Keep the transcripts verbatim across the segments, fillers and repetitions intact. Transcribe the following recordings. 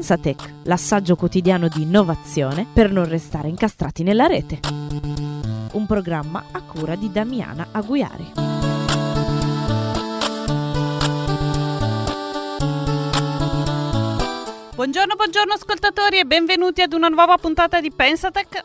Pensatech, l'assaggio quotidiano di innovazione per non restare incastrati nella rete. Un programma a cura di Damiana Aguiari. Buongiorno, buongiorno ascoltatori e benvenuti ad una nuova puntata di Pensatech.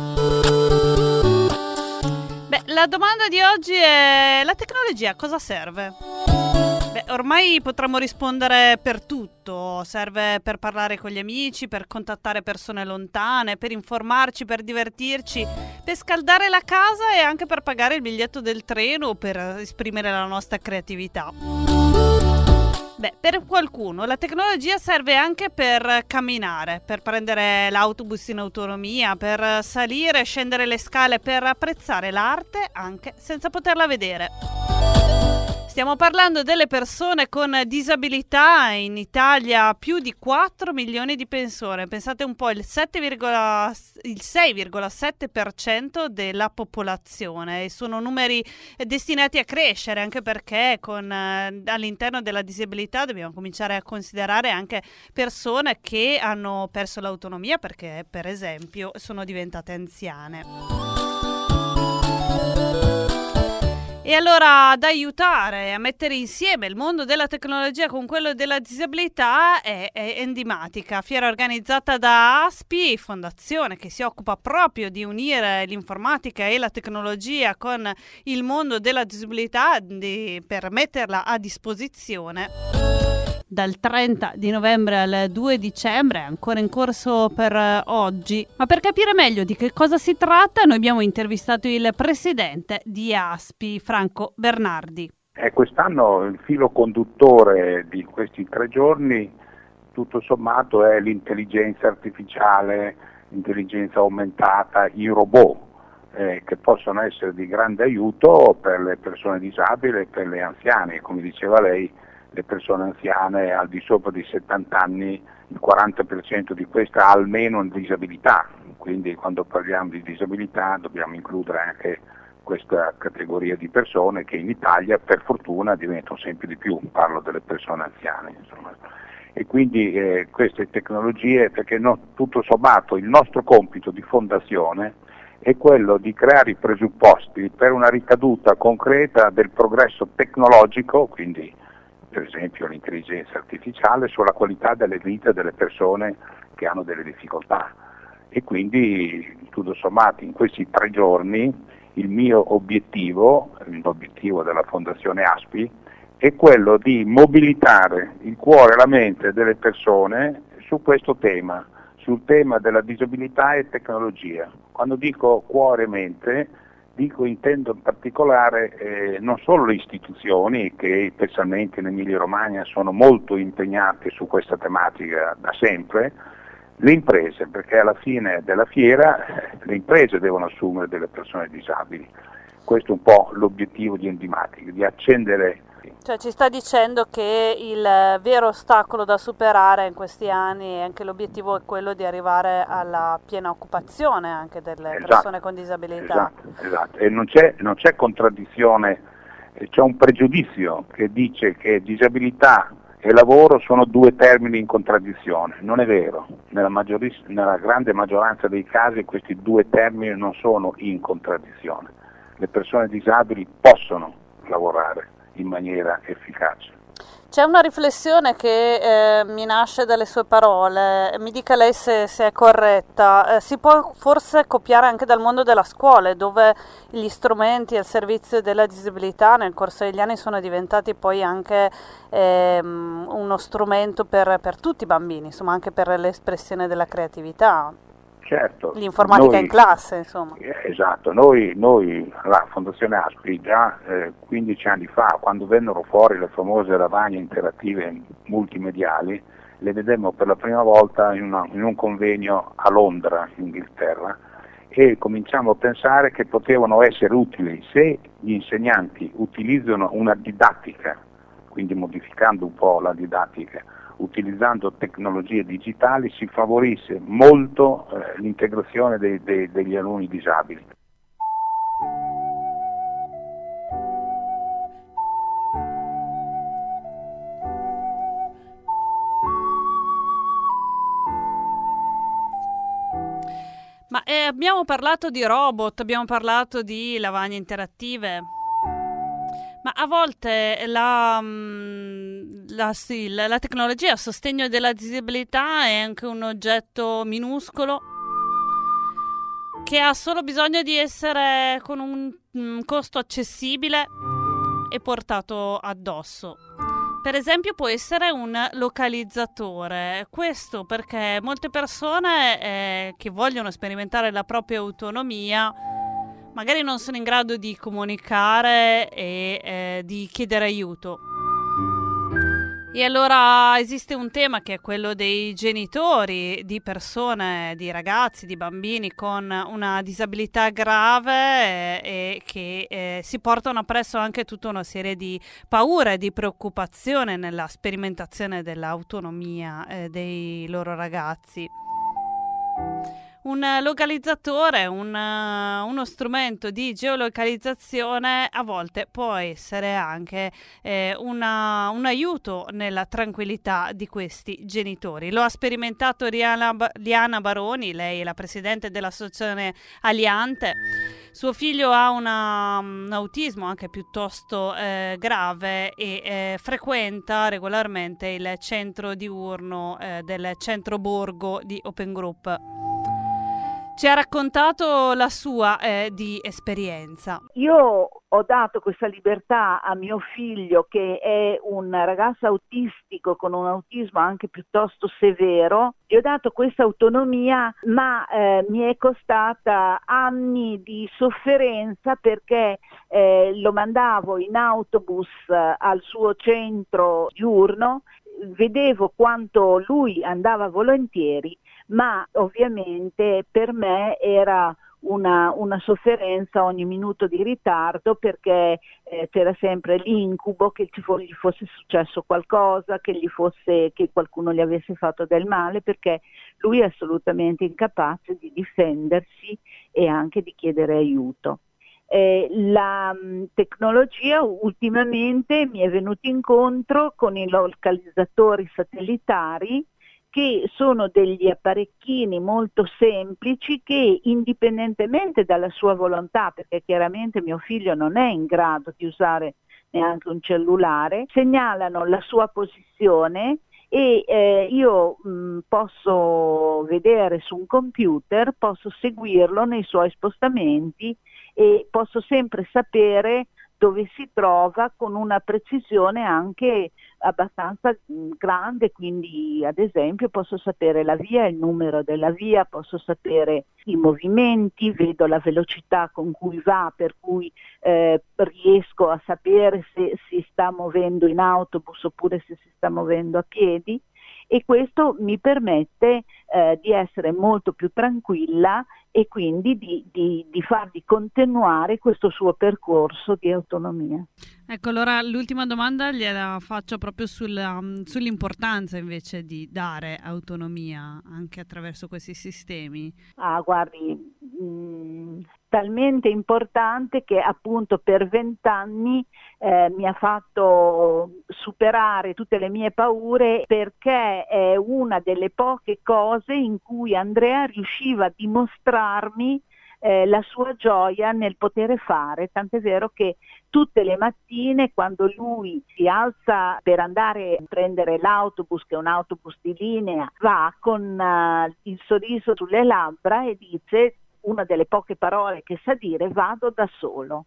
Beh, la domanda di oggi è: la tecnologia a cosa serve? Beh, ormai potremmo rispondere per tutto. Serve per parlare con gli amici, per contattare persone lontane, per informarci, per divertirci, per scaldare la casa e anche per pagare il biglietto del treno o per esprimere la nostra creatività. Beh, per qualcuno la tecnologia serve anche per camminare, per prendere l'autobus in autonomia, per salire e scendere le scale, per apprezzare l'arte anche senza poterla vedere. Stiamo parlando delle persone con disabilità. In Italia più di quattro milioni di persone. Pensate un po', il, sette, il sei virgola sette per cento della popolazione. E sono numeri destinati a crescere, anche perché con, eh, all'interno della disabilità dobbiamo cominciare a considerare anche persone che hanno perso l'autonomia perché, per esempio, sono diventate anziane. E allora ad aiutare a mettere insieme il mondo della tecnologia con quello della disabilità è, è Endimatica, fiera organizzata da ASPI, fondazione che si occupa proprio di unire l'informatica e la tecnologia con il mondo della disabilità di, per metterla a disposizione. Dal trenta di novembre al due dicembre, ancora in corso per uh, oggi. Ma per capire meglio di che cosa si tratta, noi abbiamo intervistato il presidente di ASPI, Franco Bernardi. Eh, quest'anno il filo conduttore di questi tre giorni, tutto sommato, è l'intelligenza artificiale, l'intelligenza aumentata, i robot, eh, che possono essere di grande aiuto per le persone disabili e per le anziane, come diceva lei. Le persone anziane al di sopra di settanta anni, il quaranta per cento di queste ha almeno una disabilità, quindi quando parliamo di disabilità dobbiamo includere anche questa categoria di persone che in Italia per fortuna diventano sempre di più, parlo delle persone anziane, insomma. E quindi eh, queste tecnologie, perché no, tutto sommato il nostro compito di fondazione è quello di creare i presupposti per una ricaduta concreta del progresso tecnologico, quindi per esempio l'intelligenza artificiale, sulla qualità delle vite delle persone che hanno delle difficoltà. E quindi tutto sommato in questi tre giorni il mio obiettivo, l'obiettivo della Fondazione ASPI, è quello di mobilitare il cuore e la mente delle persone su questo tema, sul tema della disabilità e tecnologia. Quando dico cuore e mente, dico, intendo in particolare eh, non solo le istituzioni che specialmente in Emilia Romagna sono molto impegnate su questa tematica da sempre, le imprese, perché alla fine della fiera eh, le imprese devono assumere delle persone disabili. Questo è un po' l'obiettivo di Endimatica, di accendere. Cioè ci sta dicendo che il vero ostacolo da superare in questi anni, e anche l'obiettivo è quello di arrivare alla piena occupazione anche delle Esatto, persone con disabilità. Esatto, esatto. E non c'è, non c'è contraddizione, c'è un pregiudizio che dice che disabilità e lavoro sono due termini in contraddizione. Non è vero, nella, maggioris- nella grande maggioranza dei casi questi due termini non sono in contraddizione. Le persone disabili possono lavorare in maniera efficace. C'è una riflessione che eh, mi nasce dalle sue parole, mi dica lei se, se è corretta. Eh, si può forse copiare anche dal mondo della scuola, dove gli strumenti al servizio della disabilità nel corso degli anni sono diventati poi anche ehm, uno strumento per, per tutti i bambini, insomma anche per l'espressione della creatività. Certo, l'informatica noi, in classe, insomma. Esatto, noi, noi la Fondazione ASPI già eh, quindici anni fa, quando vennero fuori le famose lavagne interattive multimediali, le vedemmo per la prima volta in, una, in un convegno a Londra, in Inghilterra, e cominciamo a pensare che potevano essere utili se gli insegnanti utilizzano una didattica, quindi modificando un po' la didattica, utilizzando tecnologie digitali, si favorisse molto eh, l'integrazione dei, dei, degli alunni disabili. eh, abbiamo parlato di robot, abbiamo parlato di lavagne interattive, ma a volte la, la, sì, la, la tecnologia a sostegno della disabilità è anche un oggetto minuscolo che ha solo bisogno di essere con un, un costo accessibile e portato addosso. Per esempio può essere un localizzatore, questo perché molte persone eh, che vogliono sperimentare la propria autonomia magari non sono in grado di comunicare e eh, di chiedere aiuto. E allora esiste un tema che è quello dei genitori di persone, di ragazzi, di bambini con una disabilità grave eh, e che eh, si portano appresso anche tutta una serie di paure e di preoccupazione nella sperimentazione dell'autonomia eh, dei loro ragazzi. Un localizzatore, un, uno strumento di geolocalizzazione a volte può essere anche eh, una, un aiuto nella tranquillità di questi genitori. Lo ha sperimentato Liana, Liana Baroni, lei è la presidente dell'associazione Aliante. Suo figlio ha una, un autismo anche piuttosto eh, grave e eh, frequenta regolarmente il centro diurno eh, del centro borgo di Open Group. Ci ha raccontato la sua eh, di esperienza. Io ho dato questa libertà a mio figlio, che è un ragazzo autistico con un autismo anche piuttosto severo. Gli ho dato questa autonomia, ma eh, mi è costata anni di sofferenza perché eh, lo mandavo in autobus eh, al suo centro diurno, vedevo quanto lui andava volentieri, ma ovviamente per me era una, una sofferenza ogni minuto di ritardo, perché eh, c'era sempre l'incubo che ci fo- gli fosse successo qualcosa, che gli fosse, che qualcuno gli avesse fatto del male, perché lui è assolutamente incapace di difendersi e anche di chiedere aiuto. Eh, la mh, tecnologia ultimamente mi è venuta incontro con i localizzatori satellitari, che sono degli apparecchini molto semplici che, indipendentemente dalla sua volontà, perché chiaramente mio figlio non è in grado di usare neanche un cellulare, segnalano la sua posizione e eh, io mh, posso vedere su un computer, posso seguirlo nei suoi spostamenti e posso sempre sapere dove si trova con una precisione anche abbastanza grande, quindi ad esempio posso sapere la via, il numero della via, posso sapere i movimenti, vedo la velocità con cui va, per cui eh, riesco a sapere se si sta muovendo in autobus oppure se si sta muovendo a piedi, e questo mi permette eh, di essere molto più tranquilla e quindi di, di, di fargli continuare questo suo percorso di autonomia. Ecco, allora l'ultima domanda gliela faccio proprio sulla, sull'importanza invece di dare autonomia anche attraverso questi sistemi. Ah, guardi, mh, talmente importante che appunto per vent'anni eh, mi ha fatto superare tutte le mie paure, perché è una delle poche cose in cui Andrea riusciva a dimostrarmi Eh, la sua gioia nel poter fare, tant'è vero che tutte le mattine quando lui si alza per andare a prendere l'autobus, che è un autobus di linea, va con uh, il sorriso sulle labbra e dice una delle poche parole che sa dire: vado da solo.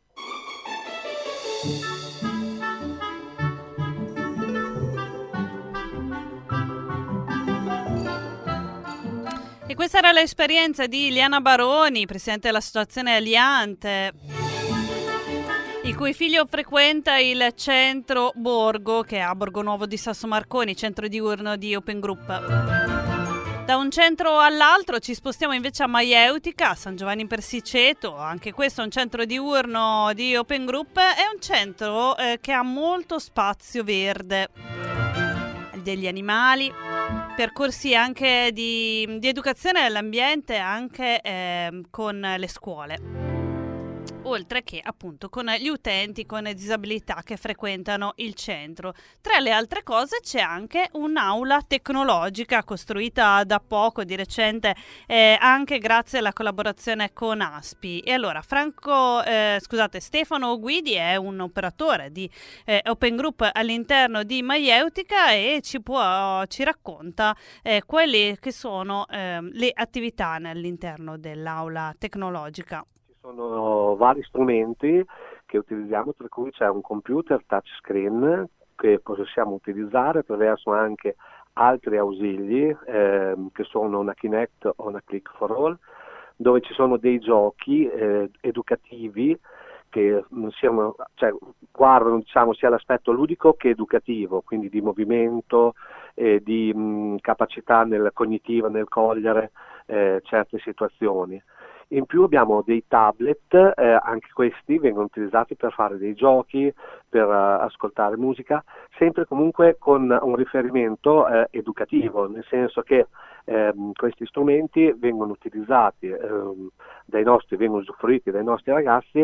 E questa era l'esperienza di Liana Baroni, presidente dell'associazione Aliante, il cui figlio frequenta il centro Borgo, che è a Borgonuovo di Sasso Marconi, centro diurno di Open Group. Da un centro all'altro ci spostiamo invece a Maieutica, a San Giovanni in Persiceto. Anche questo è un centro diurno di Open Group, è un centro eh, che ha molto spazio verde, degli animali, percorsi anche di, di educazione all'ambiente anche eh, con le scuole. oltre che appunto con gli utenti con disabilità che frequentano il centro. Tra le altre cose c'è anche un'aula tecnologica costruita da poco, di recente, eh, anche grazie alla collaborazione con ASPI. E allora Franco, eh, scusate, Stefano Guidi è un operatore di eh, Open Group all'interno di Maieutica e ci può, ci racconta eh, quelle che sono eh, le attività all'interno dell'aula tecnologica. Ci sono vari strumenti che utilizziamo, tra cui c'è un computer touchscreen che possiamo utilizzare attraverso anche altri ausili eh, che sono una Kinect o una Click for All, dove ci sono dei giochi eh, educativi che siano, cioè, guardano diciamo, sia l'aspetto ludico che educativo, quindi di movimento, eh, di mh, capacità nel cognitiva, nel cogliere eh, certe situazioni. In più abbiamo dei tablet, eh, anche questi vengono utilizzati per fare dei giochi, per uh, ascoltare musica, sempre comunque con un riferimento eh, educativo, nel senso che eh, questi strumenti vengono utilizzati eh, dai nostri, vengono usufruiti dai nostri ragazzi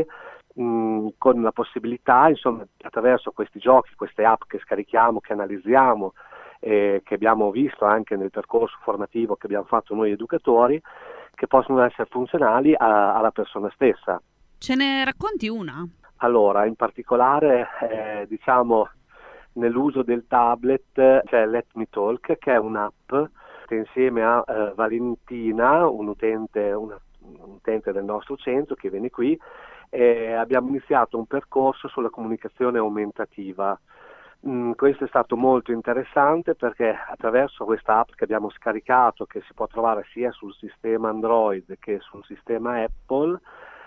mh, con la possibilità, insomma, attraverso questi giochi, queste app che scarichiamo, che analizziamo, eh, che abbiamo visto anche nel percorso formativo che abbiamo fatto noi educatori, che possono essere funzionali a, alla persona stessa. Ce ne racconti una? Allora, in particolare, eh, diciamo, nell'uso del tablet c'è Let Me Talk, che è un'app che insieme a eh, Valentina, un utente, una, un utente del nostro centro che viene qui, eh, abbiamo iniziato un percorso sulla comunicazione aumentativa. Mm, questo è stato molto interessante perché attraverso questa app che abbiamo scaricato, che si può trovare sia sul sistema Android che sul sistema Apple,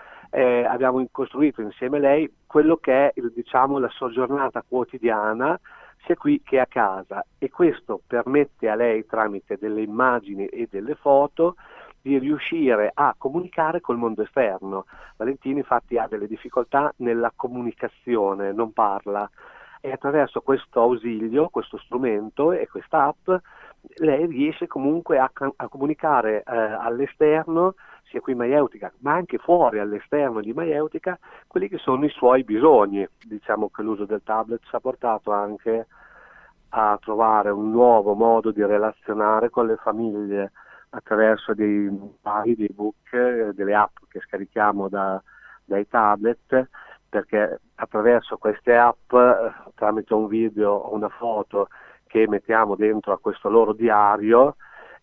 eh, abbiamo costruito insieme a lei quello che è il, diciamo, la sua giornata quotidiana sia qui che a casa, e questo permette a lei tramite delle immagini e delle foto di riuscire a comunicare col mondo esterno. Valentina infatti ha delle difficoltà nella comunicazione, non parla, e attraverso questo ausilio, questo strumento e questa app, lei riesce comunque a, a comunicare eh, all'esterno, sia qui in Maieutica, ma anche fuori all'esterno di Maieutica, quelli che sono i suoi bisogni. Diciamo che l'uso del tablet ci ha portato anche a trovare un nuovo modo di relazionare con le famiglie attraverso dei vari dei book, delle app che scarichiamo da, dai tablet, perché attraverso queste app, tramite un video o una foto che mettiamo dentro a questo loro diario,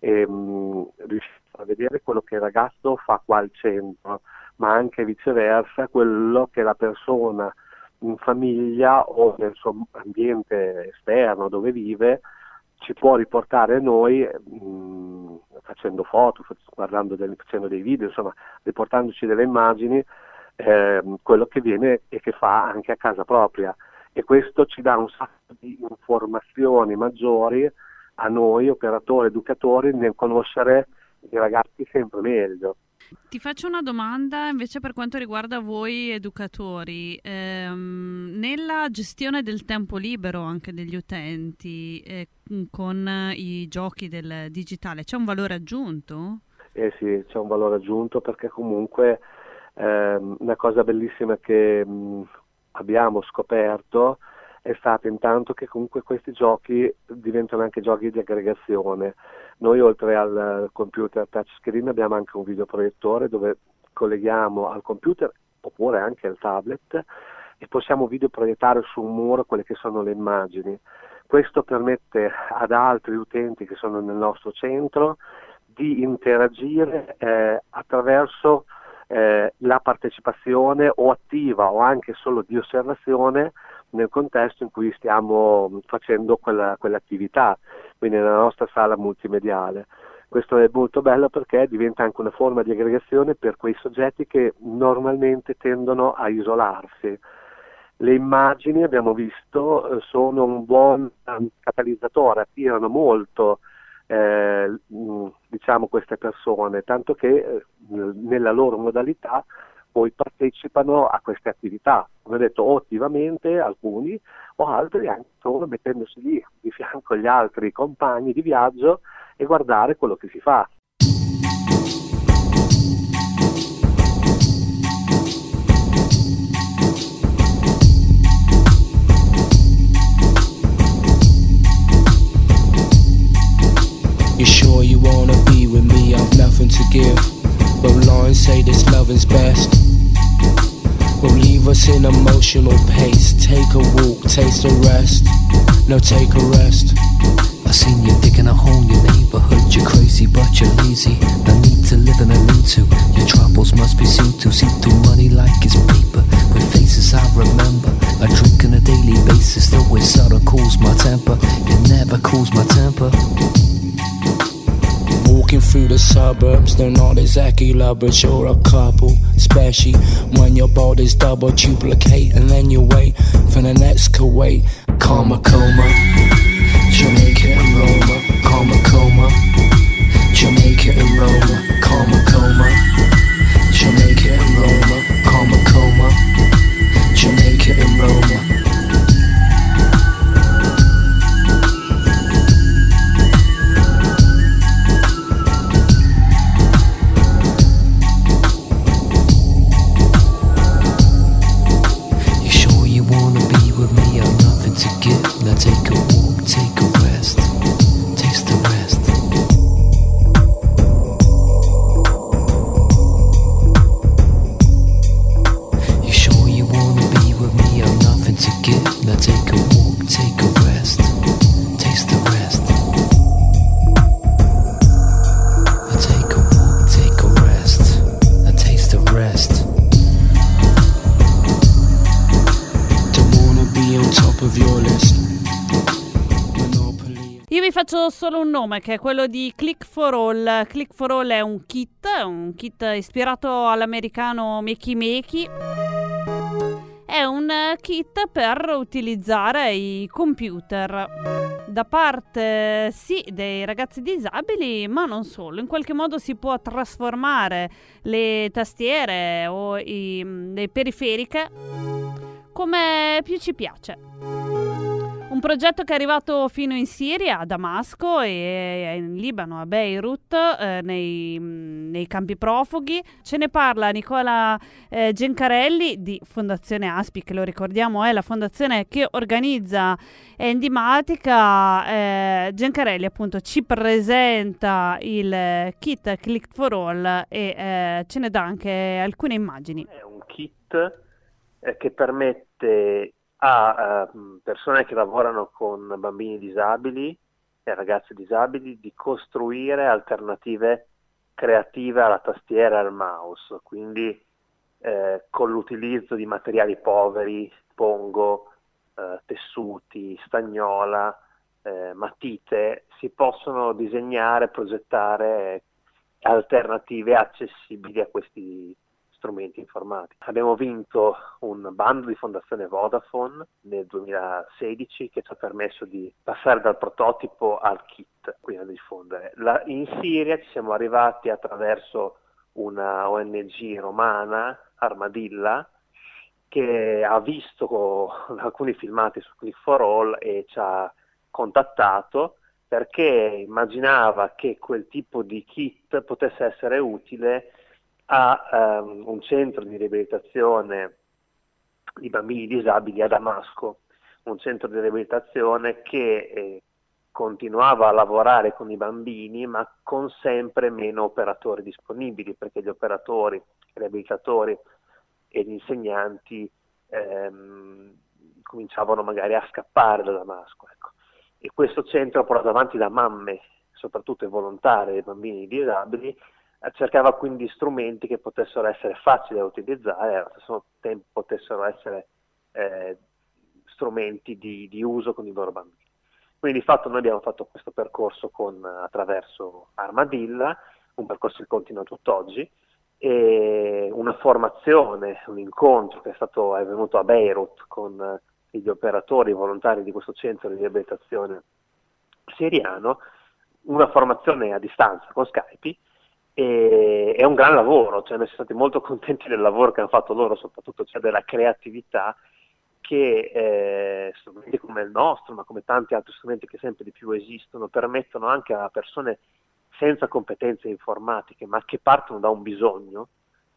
ehm, riusciamo a vedere quello che il ragazzo fa qua al centro, ma anche viceversa quello che la persona in famiglia o nel suo ambiente esterno dove vive ci può riportare a noi mh, facendo foto, guardando delle, facendo dei video, insomma, riportandoci delle immagini, eh, quello che viene e che fa anche a casa propria, e questo ci dà un sacco di informazioni maggiori a noi operatori, educatori, nel conoscere i ragazzi sempre meglio. Ti faccio una domanda invece per quanto riguarda voi educatori. Ehm, nella gestione del tempo libero anche degli utenti eh, con i giochi del digitale c'è un valore aggiunto? Eh sì, c'è un valore aggiunto, perché comunque ehm, una cosa bellissima che mh, abbiamo scoperto è stata intanto che comunque questi giochi diventano anche giochi di aggregazione. Noi oltre al computer touchscreen abbiamo anche un videoproiettore dove colleghiamo al computer oppure anche al tablet e possiamo videoproiettare su un muro quelle che sono le immagini. Questo permette ad altri utenti che sono nel nostro centro di interagire eh, attraverso eh, la partecipazione o attiva o anche solo di osservazione nel contesto in cui stiamo facendo quella, quell'attività, quindi nella nostra sala multimediale. Questo è molto bello perché diventa anche una forma di aggregazione per quei soggetti che normalmente tendono a isolarsi. Le immagini, abbiamo visto, sono un buon catalizzatore, attirano molto eh, diciamo queste persone, tanto che eh, nella loro modalità poi partecipano a queste attività, come detto, o attivamente alcuni, o altri anche solo mettendosi lì di fianco agli altri compagni di viaggio e guardare quello che si fa. nothing to give. But lines say this loving's best. Will leave us in emotional pace. Take a walk, taste a rest. No, take a rest. I seen you digging a hole in your neighborhood. You're crazy but you're lazy. No need to live and I need to. Your troubles must be seen to. See through money like it's paper. With faces I remember. I drink on a daily basis. Though it sort of cools my temper. It never cools my temper. Walking through the suburbs, they're not exactly lovers, you're a couple. Especially when your body's double duplicate. And then you wait for the next Kuwait. Karma coma, Jamaica and Roma. Karma coma, Jamaica and Roma. Karma coma, Jamaica and Roma. Karma coma, Jamaica and Roma. Now take a walk, take a rest, taste the rest. You sure you wanna be with me? I'm nothing to give. Now take a walk, take a rest, taste the rest. Now take a walk, take a rest, now taste the rest. Don't wanna be on top of your list. Io vi faccio solo un nome, che è quello di Click for All. Click for All è un kit, un kit ispirato all'americano Makey Makey. È un kit per utilizzare i computer da parte sì dei ragazzi disabili, ma non solo. In qualche modo si può trasformare le tastiere o i, le periferiche come più ci piace. Un progetto che è arrivato fino in Siria, a Damasco, e in Libano, a Beirut, eh, nei, nei campi profughi. Ce ne parla Nicola eh, Gencarelli di Fondazione Aspi, che lo ricordiamo è la fondazione che organizza Endimatica. Eh, Gencarelli appunto ci presenta il kit Click for All e eh, ce ne dà anche alcune immagini. È un kit eh, che permette a uh, persone che lavorano con bambini disabili e ragazzi disabili di costruire alternative creative alla tastiera e al mouse, quindi eh, con l'utilizzo di materiali poveri, pongo, eh, tessuti, stagnola, eh, matite, si possono disegnare, progettare alternative accessibili a questi strumenti informatici. Abbiamo vinto un bando di Fondazione Vodafone nel duemilasedici che ci ha permesso di passare dal prototipo al kit, quindi a diffondere. La, in Siria ci siamo arrivati attraverso una O N G romana, Armadilla, che ha visto alcuni filmati su Click for All e ci ha contattato perché immaginava che quel tipo di kit potesse essere utile a um, un centro di riabilitazione di bambini disabili a Damasco, un centro di riabilitazione che eh, continuava a lavorare con i bambini ma con sempre meno operatori disponibili, perché gli operatori, i riabilitatori e gli insegnanti ehm, cominciavano magari a scappare da Damasco. Ecco. E questo centro, portato avanti da mamme, soprattutto i volontari dei bambini disabili, cercava quindi strumenti che potessero essere facili da utilizzare e allo stesso tempo potessero essere eh, strumenti di, di uso con i loro bambini. Quindi di fatto noi abbiamo fatto questo percorso con, attraverso Armadilla, un percorso che continua tutt'oggi, e una formazione, un incontro che è stato è venuto a Beirut con gli operatori volontari di questo centro di riabilitazione siriano, una formazione a distanza con Skype. E è un gran lavoro, cioè noi siamo stati molto contenti del lavoro che hanno fatto loro, soprattutto cioè della creatività che eh, strumenti come il nostro, ma come tanti altri strumenti che sempre di più esistono, permettono anche a persone senza competenze informatiche, ma che partono da un bisogno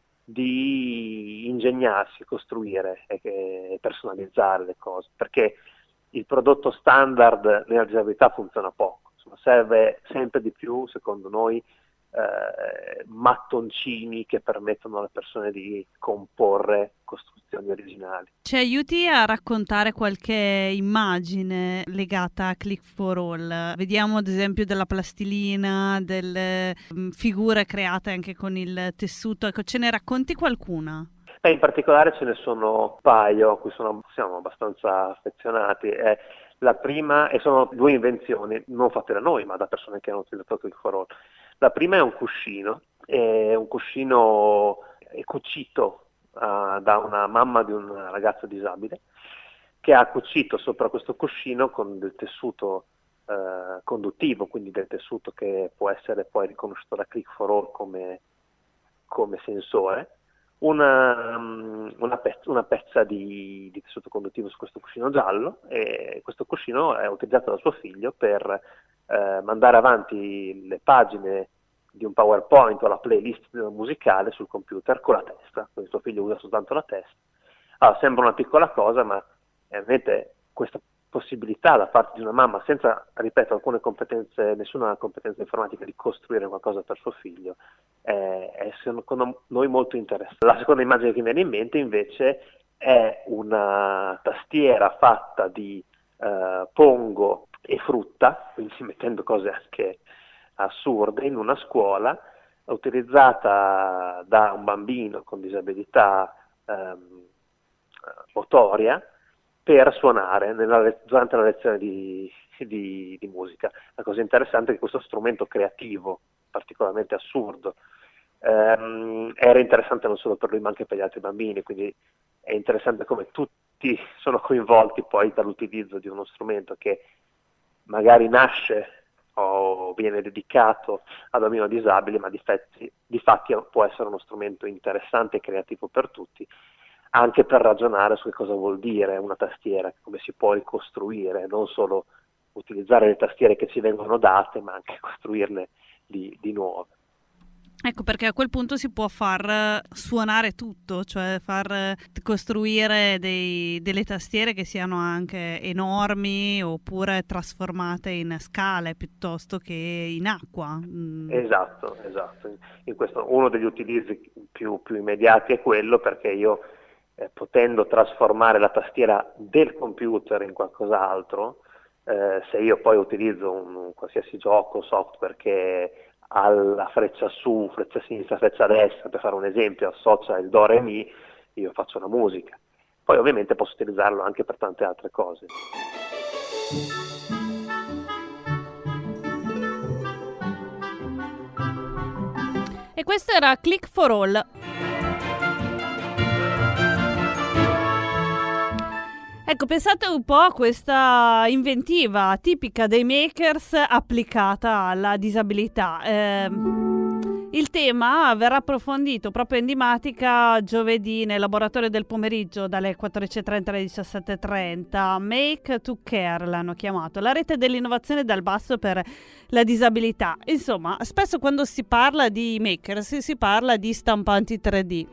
di ingegnarsi, costruire e, e personalizzare le cose, perché il prodotto standard nella disabilità funziona poco, insomma, serve sempre di più, secondo noi, eh, mattoncini che permettono alle persone di comporre costruzioni originali. Ci aiuti a raccontare qualche immagine legata a Click for All? Vediamo ad esempio della plastilina, delle um, figure create anche con il tessuto, ecco, ce ne racconti qualcuna? Eh, in particolare ce ne sono un paio a cui sono, siamo abbastanza affezionati. Eh, la prima, e sono due invenzioni, non fatte da noi, ma da persone che hanno utilizzato Click for All. La prima è un cuscino, è un cuscino è cucito uh, da una mamma di un ragazzo disabile, che ha cucito sopra questo cuscino con del tessuto uh, conduttivo, quindi del tessuto che può essere poi riconosciuto da Click for All come, come sensore, Una, una, pezza, una pezza di, di tessuto conduttivo su questo cuscino giallo, e questo cuscino è utilizzato da suo figlio per eh, mandare avanti le pagine di un PowerPoint o la playlist musicale sul computer con la testa, quindi suo figlio usa soltanto la testa. Allora, sembra una piccola cosa, ma ovviamente questa possibilità da parte di una mamma senza, ripeto, alcune competenze, nessuna competenza informatica, di costruire qualcosa per suo figlio è, è secondo noi molto interessante. La seconda immagine che mi viene in mente invece è una tastiera fatta di eh, pongo e frutta, quindi mettendo cose anche assurde, in una scuola, utilizzata da un bambino con disabilità ehm, motoria per suonare nella, durante la lezione di, di, di musica. La cosa interessante è che questo strumento creativo, particolarmente assurdo, ehm, era interessante non solo per lui ma anche per gli altri bambini, quindi è interessante come tutti sono coinvolti poi dall'utilizzo di uno strumento che magari nasce o viene dedicato ad bambino disabile, ma di fatti, di fatti può essere uno strumento interessante e creativo per tutti, anche per ragionare su che cosa vuol dire una tastiera, come si può ricostruire, non solo utilizzare le tastiere che ci vengono date, ma anche costruirne di, di nuove. Ecco, perché a quel punto si può far suonare tutto, cioè far costruire dei, delle tastiere che siano anche enormi oppure trasformate in scale piuttosto che in acqua. Mm. Esatto, esatto. In questo, uno degli utilizzi più, più immediati è quello, perché io eh, potendo trasformare la tastiera del computer in qualcos'altro, eh, se io poi utilizzo un, un qualsiasi gioco, software che alla freccia su, freccia sinistra, freccia destra, per fare un esempio, associa il do, re, mi, io faccio la musica. Poi ovviamente posso utilizzarlo anche per tante altre cose. E questo era Click for All. Ecco, pensate un po' a questa inventiva tipica dei makers applicata alla disabilità. Eh, il tema verrà approfondito proprio in Dimatica giovedì nel laboratorio del pomeriggio dalle quattordici e trenta alle diciassette e trenta. Make to Care l'hanno chiamato, la rete dell'innovazione dal basso per la disabilità. Insomma, spesso quando si parla di makers si parla di stampanti tre D.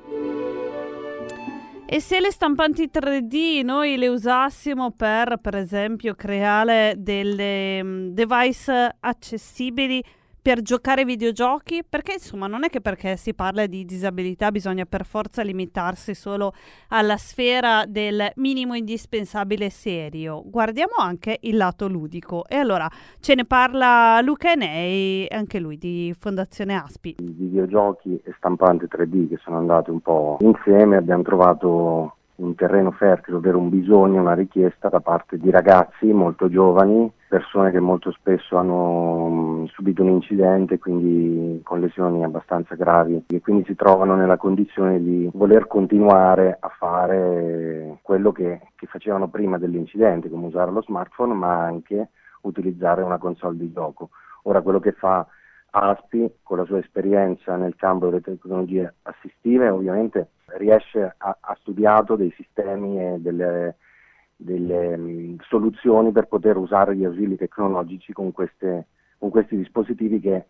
E se le stampanti tre D noi le usassimo per, per esempio, creare delle um, device accessibili per giocare videogiochi? Perché insomma non è che perché si parla di disabilità bisogna per forza limitarsi solo alla sfera del minimo indispensabile serio. Guardiamo anche il lato ludico. E allora ce ne parla Luca Enei, anche lui di Fondazione Aspi. I videogiochi e stampanti tre D che sono andati un po' insieme, abbiamo trovato un terreno fertile, ovvero un bisogno, una richiesta da parte di ragazzi molto giovani, persone che molto spesso hanno subito un incidente, quindi con lesioni abbastanza gravi, e quindi si trovano nella condizione di voler continuare a fare quello che, che facevano prima dell'incidente, come usare lo smartphone, ma anche utilizzare una console di gioco. Ora quello che fa Aspi, con la sua esperienza nel campo delle tecnologie assistive, ovviamente riesce a, ha studiato dei sistemi e delle, delle um, soluzioni per poter usare gli ausili tecnologici con, queste, con questi dispositivi che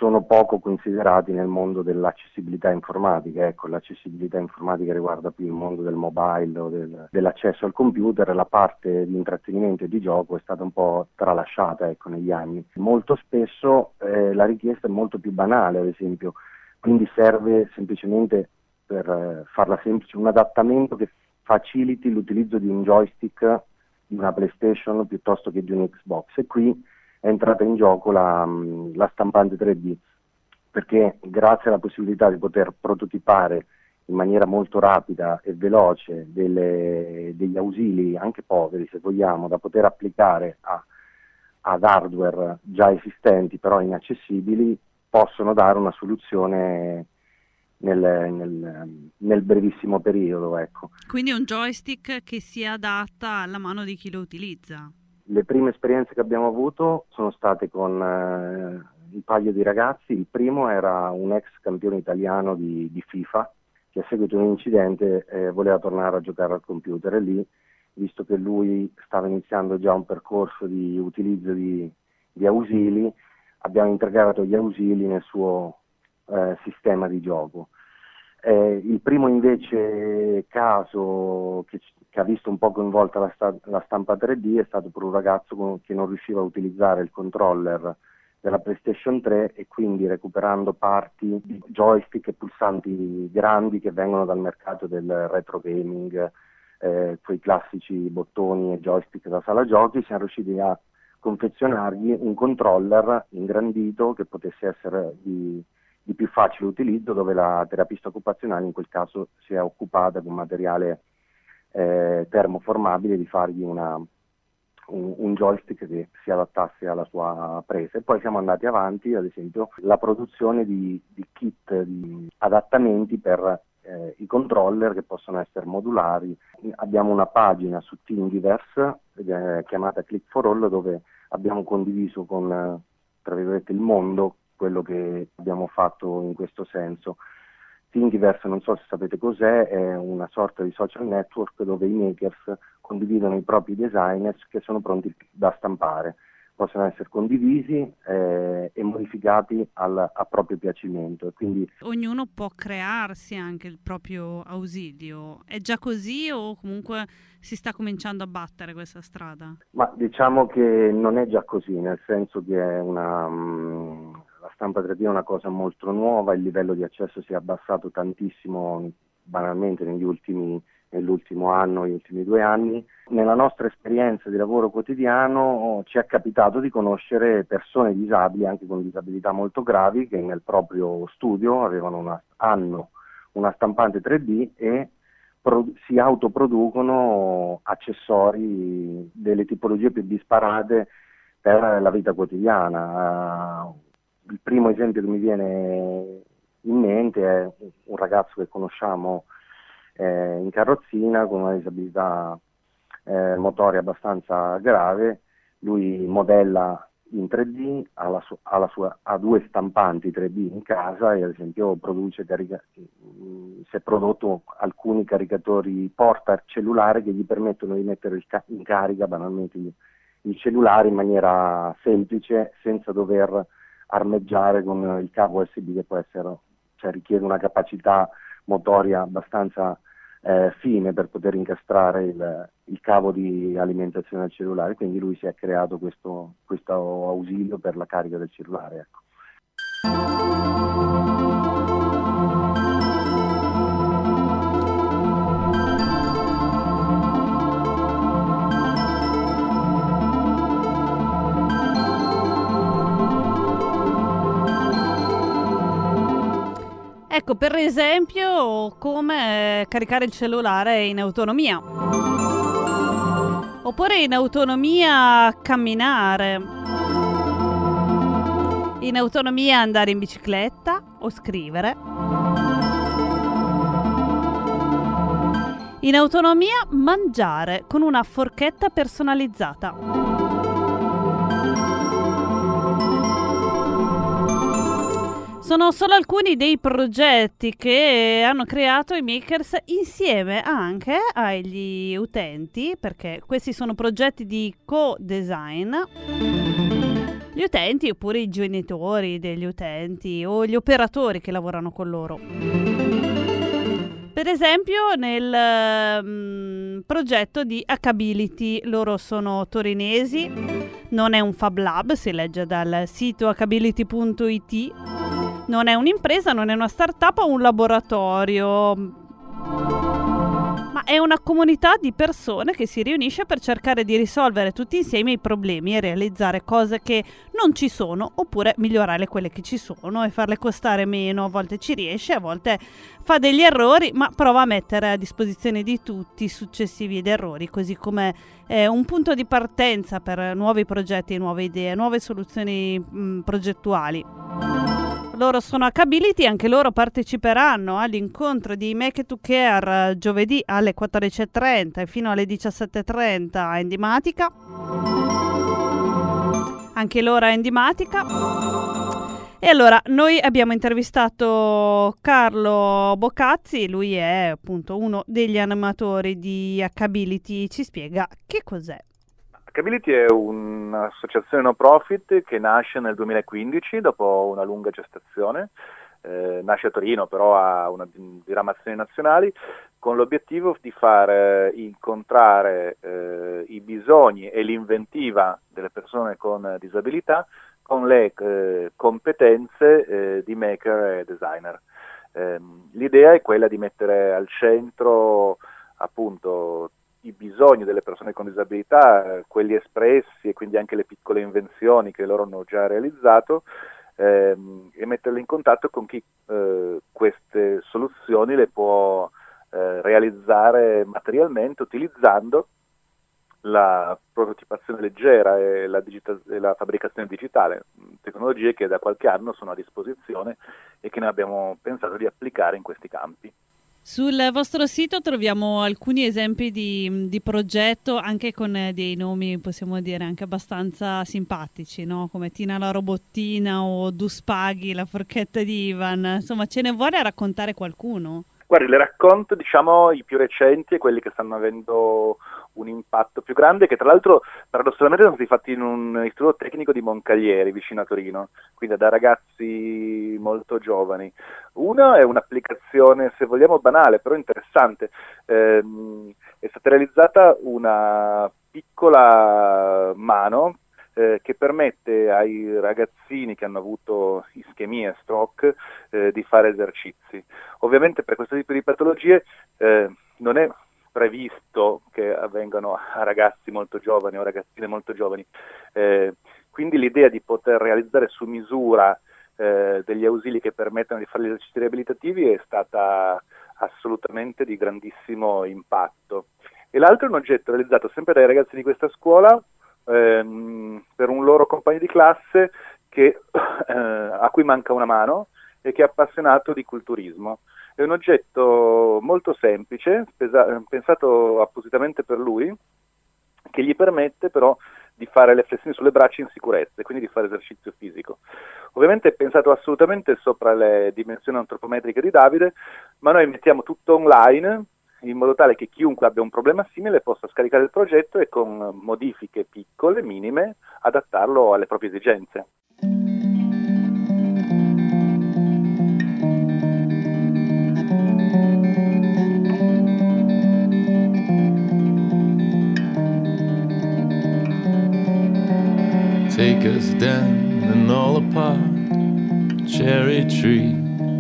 sono poco considerati nel mondo dell'accessibilità informatica. Ecco, l'accessibilità informatica riguarda più il mondo del mobile o del, dell'accesso al computer, la parte di intrattenimento e di gioco è stata un po' tralasciata, ecco, negli anni. Molto spesso eh, la richiesta è molto più banale, ad esempio, quindi serve semplicemente, per eh, farla semplice, un adattamento che faciliti l'utilizzo di un joystick di una PlayStation piuttosto che di un Xbox, e qui è entrata in gioco la, la stampante tre D, perché grazie alla possibilità di poter prototipare in maniera molto rapida e veloce delle, degli ausili, anche poveri se vogliamo, da poter applicare a, ad hardware già esistenti però inaccessibili, possono dare una soluzione nel, nel, nel brevissimo periodo. Ecco. Quindi un joystick che si adatta alla mano di chi lo utilizza. Le prime esperienze che abbiamo avuto sono state con eh, un paio di ragazzi. Il primo era un ex campione italiano di, di FIFA che a seguito di un incidente eh, voleva tornare a giocare al computer, e lì, visto che lui stava iniziando già un percorso di utilizzo di, di ausili, abbiamo integrato gli ausili nel suo eh, sistema di gioco. Eh, il primo invece caso che, che ha visto un po' coinvolta la, sta, la stampa tre D è stato per un ragazzo con, che non riusciva a utilizzare il controller della PlayStation tre, e quindi recuperando parti di joystick e pulsanti grandi che vengono dal mercato del retro gaming, eh, quei classici bottoni e joystick da sala giochi, siamo riusciti a confezionargli un controller ingrandito che potesse essere di di più facile utilizzo, dove la terapista occupazionale in quel caso si è occupata con materiale eh, termoformabile di fargli una, un, un joystick che si adattasse alla sua presa. E poi siamo andati avanti, ad esempio, la produzione di, di kit di adattamenti per eh, i controller che possono essere modulari. Abbiamo una pagina su Thingiverse eh, chiamata Click for All, dove abbiamo condiviso con eh, tra virgolette il mondo quello che abbiamo fatto in questo senso. Thingiverse, non so se sapete cos'è, è una sorta di social network dove i makers condividono i propri designers che sono pronti da stampare. Possono essere condivisi eh, e modificati al, a proprio piacimento. E quindi ognuno può crearsi anche il proprio ausilio. È già così o comunque si sta cominciando a battere questa strada? Ma diciamo che non è già così, nel senso che è una... Um, la stampa tre D è una cosa molto nuova, il livello di accesso si è abbassato tantissimo banalmente negli ultimi, nell'ultimo anno, negli ultimi due anni. Nella nostra esperienza di lavoro quotidiano ci è capitato di conoscere persone disabili, anche con disabilità molto gravi, che nel proprio studio avevano una, hanno una stampante tre D e pro, si autoproducono accessori delle tipologie più disparate per la vita quotidiana. Uh, Il primo esempio che mi viene in mente è un ragazzo che conosciamo eh, in carrozzina con una disabilità eh, motoria abbastanza grave. Lui modella in tre D, ha, la su- ha, la sua- ha due stampanti tre D in casa e ad esempio produce carica- si è prodotto alcuni caricatori porta cellulare che gli permettono di mettere il ca- in carica banalmente il, il cellulare in maniera semplice, senza dover armeggiare con il cavo U S B, che può essere, cioè richiede una capacità motoria abbastanza eh, fine per poter incastrare il, il cavo di alimentazione del cellulare. Quindi lui si è creato questo, questo ausilio per la carica del cellulare, ecco. Ecco, per esempio, come caricare il cellulare in autonomia. Oppure in autonomia camminare. In autonomia andare in bicicletta o scrivere. In autonomia mangiare con una forchetta personalizzata. Sono solo alcuni dei progetti che hanno creato i makers insieme anche agli utenti, perché questi sono progetti di co-design gli utenti oppure i genitori degli utenti o gli operatori che lavorano con loro. Per esempio nel um, progetto di Hackability, loro sono torinesi, non è un Fab Lab, si legge dal sito hackability punto it, non è un'impresa, non è una startup o un laboratorio, ma è una comunità di persone che si riunisce per cercare di risolvere tutti insieme i problemi e realizzare cose che non ci sono, oppure migliorare quelle che ci sono e farle costare meno. A volte ci riesce, a volte fa degli errori, ma prova a mettere a disposizione di tutti successivi ed errori, così come è un punto di partenza per nuovi progetti, nuove idee, nuove soluzioni mh, progettuali. Loro sono Hackability, anche loro parteciperanno all'incontro di Make It to Care giovedì alle quattordici e trenta e fino alle diciassette e trenta a Endimatica. Anche loro a Endimatica. E allora, noi abbiamo intervistato Carlo Boccazzi, lui è appunto uno degli animatori di Hackability, ci spiega che cos'è. Hackability è un'associazione no profit che nasce nel duemilaquindici dopo una lunga gestazione, eh, nasce a Torino però ha una diramazione nazionali con l'obiettivo di far eh, incontrare eh, i bisogni e l'inventiva delle persone con disabilità con le eh, competenze eh, di maker e designer. Eh, l'idea è quella di mettere al centro appunto i bisogni delle persone con disabilità, eh, quelli espressi e quindi anche le piccole invenzioni che loro hanno già realizzato ehm, e metterle in contatto con chi eh, queste soluzioni le può eh, realizzare materialmente utilizzando la prototipazione leggera e la, digita- e la fabbricazione digitale, tecnologie che da qualche anno sono a disposizione e che noi abbiamo pensato di applicare in questi campi. Sul vostro sito troviamo alcuni esempi di, di progetto anche con dei nomi, possiamo dire, anche abbastanza simpatici, no? Come Tina la robottina o Duspaghi, la forchetta di Ivan. Insomma, ce ne vuole raccontare qualcuno? Guardi, le racconto, diciamo, i più recenti e quelli che stanno avendo un impatto più grande, che tra l'altro paradossalmente sono stati fatti in un istituto tecnico di Moncaglieri, vicino a Torino, quindi da ragazzi molto giovani. Uno è un'applicazione, se vogliamo, banale, però interessante. Ehm, è stata realizzata una piccola mano eh, che permette ai ragazzini che hanno avuto ischemie, stroke, eh, di fare esercizi. Ovviamente per questo tipo di patologie eh, non è previsto che avvengano a ragazzi molto giovani o ragazzine molto giovani, eh, quindi l'idea di poter realizzare su misura eh, degli ausili che permettano di fare gli esercizi riabilitativi è stata assolutamente di grandissimo impatto. E l'altro è un oggetto realizzato sempre dai ragazzi di questa scuola ehm, per un loro compagno di classe che, eh, a cui manca una mano e che è appassionato di culturismo. È un oggetto molto semplice, pesa- pensato appositamente per lui, che gli permette però di fare le flessioni sulle braccia in sicurezza e quindi di fare esercizio fisico. Ovviamente è pensato assolutamente sopra le dimensioni antropometriche di Davide, ma noi mettiamo tutto online in modo tale che chiunque abbia un problema simile possa scaricare il progetto e con modifiche piccole, minime, adattarlo alle proprie esigenze. Take us down an all apart cherry tree.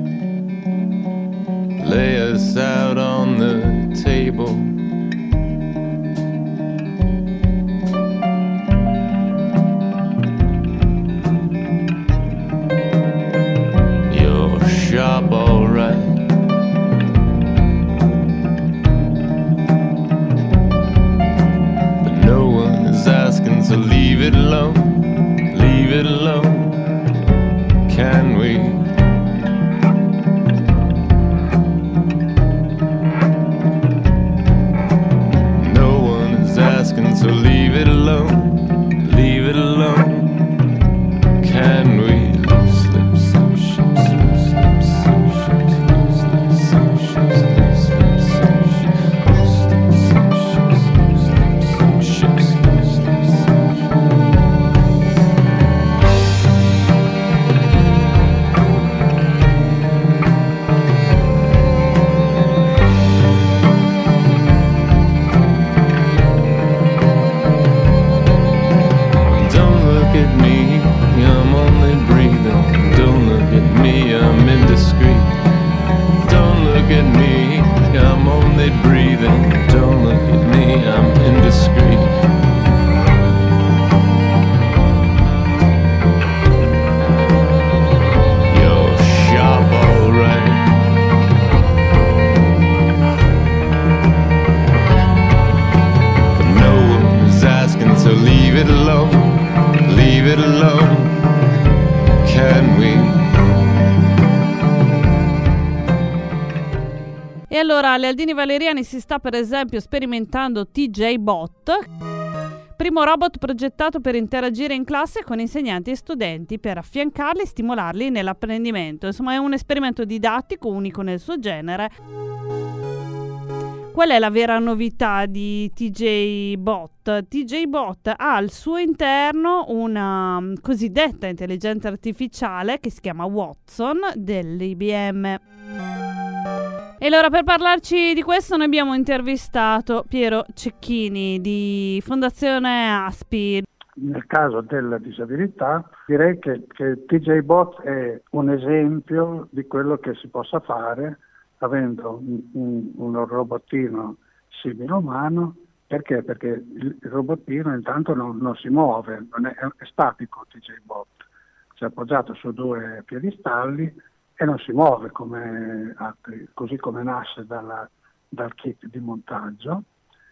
Lay us out on the table. You're sharp, all right. But no one is asking, so leave it alone. Leave it alone, can we? No one is asking, so leave it alone, leave it alone, can we? Slip some ships, slip some ships, slip some ships, slip some ships, slip some ships, slip some ships, slip some ships. allora alle Aldini Valeriani si sta per esempio sperimentando T J Bot, primo robot progettato per interagire in classe con insegnanti e studenti per affiancarli e stimolarli nell'apprendimento. Insomma, è un esperimento didattico unico nel suo genere. Qual è la vera novità di T J Bot? T J Bot ha al suo interno una cosiddetta intelligenza artificiale che si chiama Watson dell'I B M. E allora per parlarci di questo noi abbiamo intervistato Piero Cecchini di Fondazione Aspi. Nel caso della disabilità direi che, che T J Bot è un esempio di quello che si possa fare avendo un, un, un robottino simile umano. Perché? Perché il, il robottino intanto non, non si muove, non è, è statico T J Bot, si è appoggiato su due piedistalli e non si muove come altri, così come nasce dalla, dal kit di montaggio,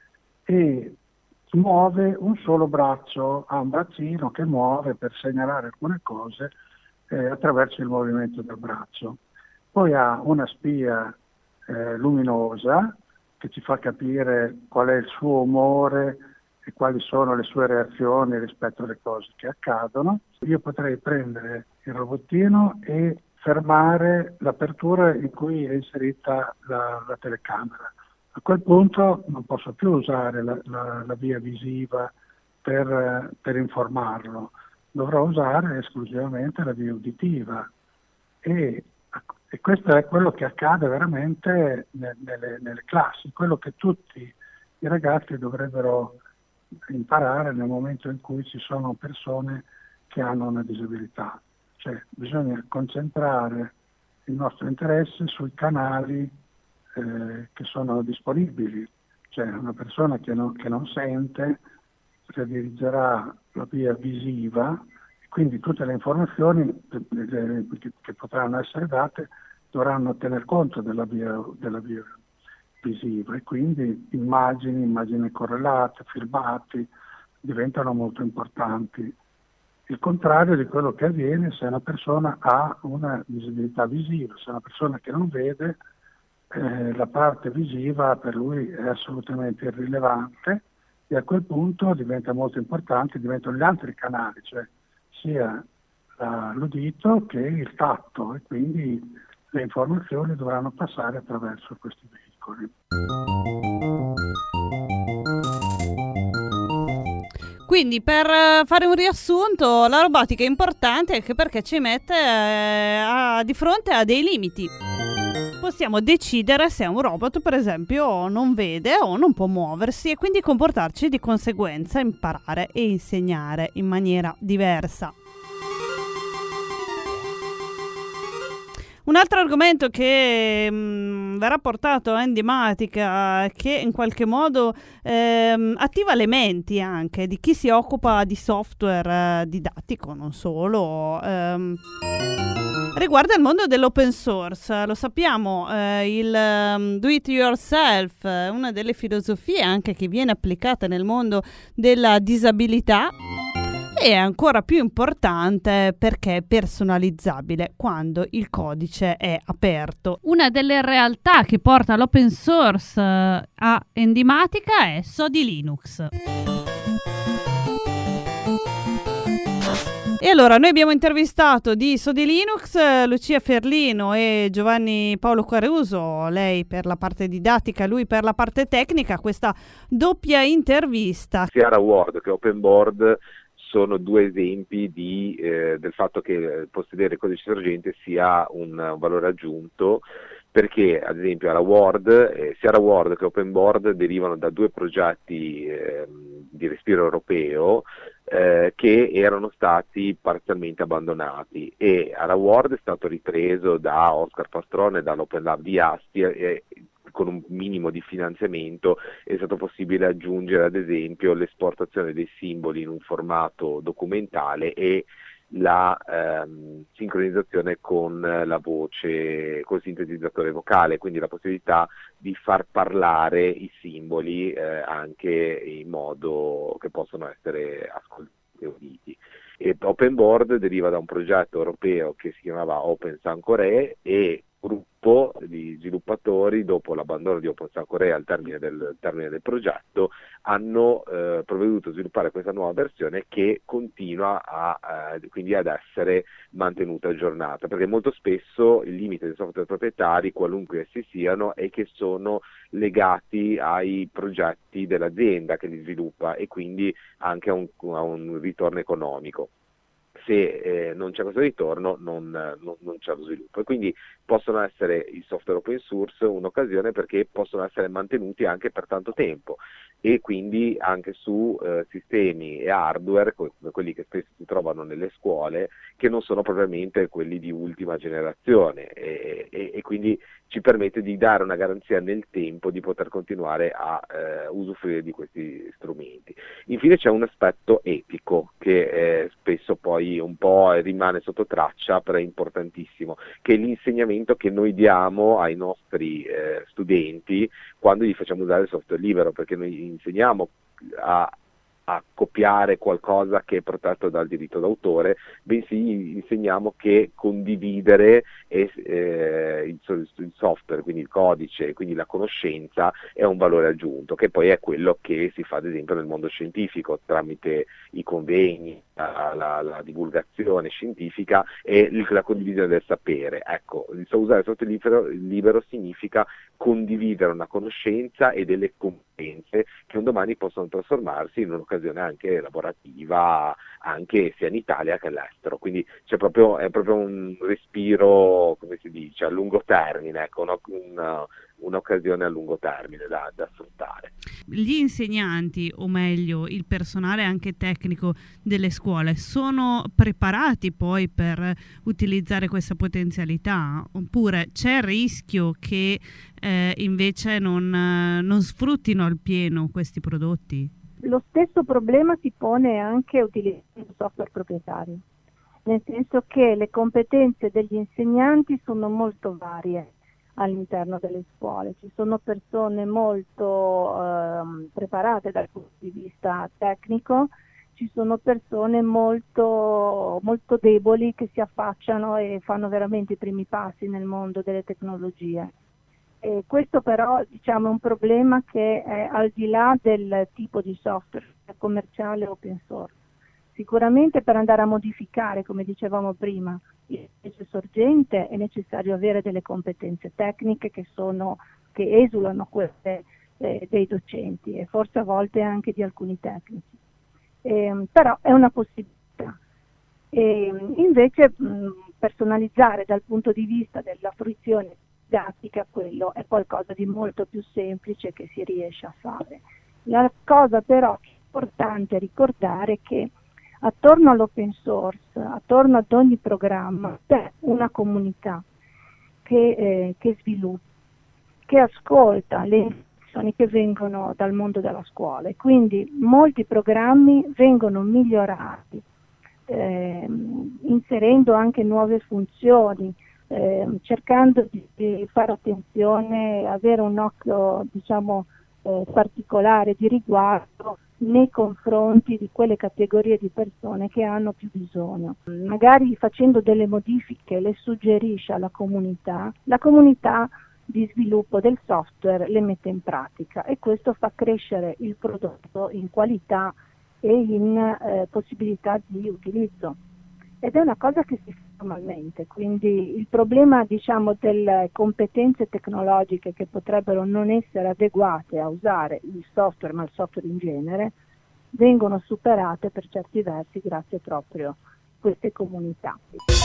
e muove un solo braccio, ha un braccino che muove per segnalare alcune cose eh, attraverso il movimento del braccio. Poi ha una spia eh, luminosa che ci fa capire qual è il suo umore e quali sono le sue reazioni rispetto alle cose che accadono. Io potrei prendere il robottino e fermare l'apertura in cui è inserita la, la telecamera. A quel punto non posso più usare la, la, la via visiva per, per informarlo, dovrò usare esclusivamente la via uditiva e, e questo è quello che accade veramente nelle, nelle classi, quello che tutti i ragazzi dovrebbero imparare nel momento in cui ci sono persone che hanno una disabilità. Cioè, bisogna concentrare il nostro interesse sui canali eh, che sono disponibili. Cioè, una persona che non, che non sente redirigerà la via visiva, e quindi tutte le informazioni eh, che, che potranno essere date dovranno tener conto della via, della via visiva, e quindi immagini, immagini correlate, filmati diventano molto importanti. Il contrario di quello che avviene se una persona ha una disabilità visiva, se una persona che non vede, eh, la parte visiva per lui è assolutamente irrilevante, e a quel punto diventa molto importante, diventano gli altri canali, cioè sia la, l'udito che il tatto, e quindi le informazioni dovranno passare attraverso questi veicoli. Quindi per fare un riassunto, la robotica è importante anche perché ci mette eh, a, di fronte a dei limiti. Possiamo decidere se un robot, per esempio, non vede o non può muoversi e quindi comportarci di conseguenza, imparare e insegnare in maniera diversa. Un altro argomento che mh, verrà portato a Endimatica, che in qualche modo ehm, attiva le menti anche di chi si occupa di software eh, didattico, non solo, ehm, riguarda il mondo dell'open source. Lo sappiamo, eh, il um, do it yourself è una delle filosofie anche che viene applicata nel mondo della disabilità. È ancora più importante perché è personalizzabile quando il codice è aperto. Una delle realtà che porta l'open source a Endimatica è Sodi Linux. E allora noi abbiamo intervistato di Sodi Linux Lucia Ferlino e Giovanni Paolo Caruso, lei per la parte didattica, lui per la parte tecnica, questa doppia intervista. Sia Word che Open Board sono due esempi di, eh, del fatto che possedere codice sorgente sia un, un valore aggiunto, perché ad esempio alla Word, eh, sia la Word che Open Board derivano da due progetti eh, di respiro europeo eh, che erano stati parzialmente abbandonati, e alla Word è stato ripreso da Oscar Pastrone e dall'Open Lab di Asti, e con un minimo di finanziamento è stato possibile aggiungere ad esempio l'esportazione dei simboli in un formato documentale e la ehm, sincronizzazione con la voce, col sintetizzatore vocale, quindi la possibilità di far parlare i simboli eh, anche in modo che possono essere ascoltati e uditi. E Open Board deriva da un progetto europeo che si chiamava Open Sancoré, e gruppi gruppo di sviluppatori, dopo l'abbandono di OpenStack Korea al termine del, termine del progetto, hanno eh, provveduto a sviluppare questa nuova versione che continua a, eh, quindi ad essere mantenuta aggiornata, perché molto spesso il limite dei software proprietari, qualunque essi siano, è che sono legati ai progetti dell'azienda che li sviluppa e quindi anche a un, a un ritorno economico. Se eh, non c'è questo ritorno non, non, non c'è lo sviluppo, e quindi possono essere i software open source un'occasione perché possono essere mantenuti anche per tanto tempo, e quindi anche su eh, sistemi e hardware come quelli che spesso si trovano nelle scuole, che non sono propriamente quelli di ultima generazione, e, e, e quindi ci permette di dare una garanzia nel tempo di poter continuare a eh, usufruire di questi strumenti. Infine c'è un aspetto etico che eh, spesso poi un po' rimane sotto traccia, però è importantissimo, che è l'insegnamento che noi diamo ai nostri eh, studenti quando gli facciamo usare il software libero, perché noi insegniamo a a copiare qualcosa che è protetto dal diritto d'autore, bensì insegniamo che condividere è, eh, il, il software, quindi il codice, quindi la conoscenza, è un valore aggiunto, che poi è quello che si fa ad esempio nel mondo scientifico tramite i convegni, la, la, la divulgazione scientifica e la condivisione del sapere. Ecco, usare il software libero, libero significa condividere una conoscenza e delle competenze che un domani possono trasformarsi in un'occasione anche lavorativa, anche sia in Italia che all'estero. Quindi c'è proprio, è proprio un respiro, come si dice, a lungo termine, ecco, una, una, un'occasione a lungo termine da, da sfruttare. Gli insegnanti, o meglio il personale anche tecnico delle scuole, sono preparati poi per utilizzare questa potenzialità, oppure c'è il rischio che eh, invece non, non sfruttino al pieno questi prodotti? Lo stesso problema si pone anche utilizzando software proprietario, nel senso che le competenze degli insegnanti sono molto varie all'interno delle scuole. Ci sono persone molto eh, preparate dal punto di vista tecnico, ci sono persone molto, molto deboli che si affacciano e fanno veramente i primi passi nel mondo delle tecnologie. E questo però, diciamo, è un problema che è al di là del tipo di software commerciale o open source. Sicuramente per andare a modificare, come dicevamo prima, il codice sorgente è necessario avere delle competenze tecniche che, sono, che esulano quelle eh, dei docenti e forse a volte anche di alcuni tecnici. Eh, però è una possibilità. E invece mh, personalizzare dal punto di vista della fruizione didattica, quello è qualcosa di molto più semplice che si riesce a fare. La cosa però che è importante ricordare è che attorno all'open source, attorno ad ogni programma, c'è una comunità che, eh, che sviluppa, che ascolta le informazioni che vengono dal mondo della scuola, e quindi molti programmi vengono migliorati, eh, inserendo anche nuove funzioni, Eh, cercando di, di fare attenzione, avere un occhio, diciamo, eh, particolare di riguardo nei confronti di quelle categorie di persone che hanno più bisogno. Magari facendo delle modifiche le suggerisce alla comunità, la comunità di sviluppo del software le mette in pratica e questo fa crescere il prodotto in qualità e in eh, possibilità di utilizzo. Ed è una cosa che si fa normalmente, quindi il problema, diciamo, delle competenze tecnologiche che potrebbero non essere adeguate a usare il software, ma il software in genere, vengono superate per certi versi grazie proprio a queste comunità.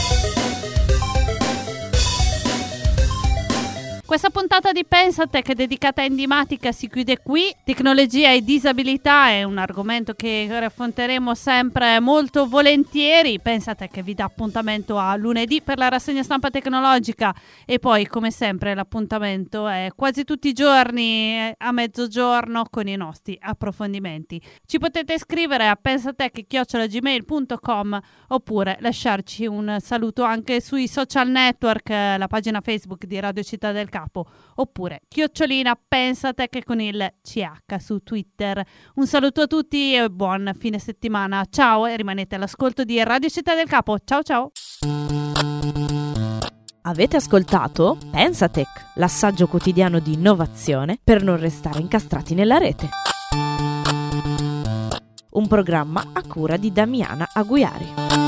Questa puntata di Pensatech dedicata a Endimatica si chiude qui. Tecnologia e disabilità è un argomento che affronteremo sempre molto volentieri. Pensatech vi dà appuntamento a lunedì per la rassegna stampa tecnologica e poi, come sempre, l'appuntamento è quasi tutti i giorni a mezzogiorno con i nostri approfondimenti. Ci potete scrivere a pensatech chiocciola gmail punto com oppure lasciarci un saluto anche sui social network, la pagina Facebook di Radio Città del Capo, oppure chiocciolina Pensatech con il C H su Twitter. Un saluto a tutti e buon fine settimana. Ciao, e rimanete all'ascolto di Radio Città del Capo. Ciao ciao. Avete ascoltato Pensatech, l'assaggio quotidiano di innovazione per non restare incastrati nella rete. Un programma a cura di Damiana Aguiari.